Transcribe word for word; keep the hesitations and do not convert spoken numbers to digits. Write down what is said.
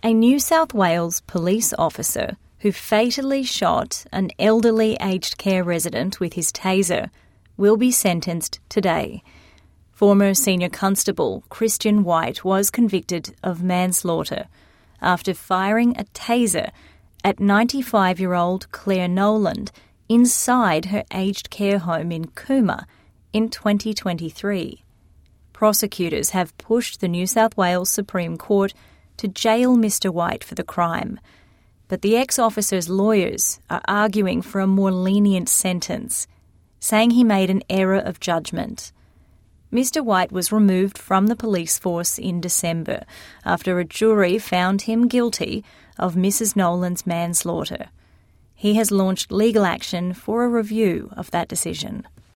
A New South Wales police officer who fatally shot an elderly aged care resident with his taser will be sentenced today. Former Senior Constable Christian White was convicted of manslaughter after firing a taser at ninety-five-year-old Claire Noland inside her aged care home in Cooma in twenty twenty-three. Prosecutors have pushed the New South Wales Supreme Court to jail Mister White for the crime, but the ex-officer's lawyers are arguing for a more lenient sentence, saying he made an error of judgment. Mister White was removed from the police force in December after a jury found him guilty of Missus Noland's manslaughter. He has launched legal action for a review of that decision.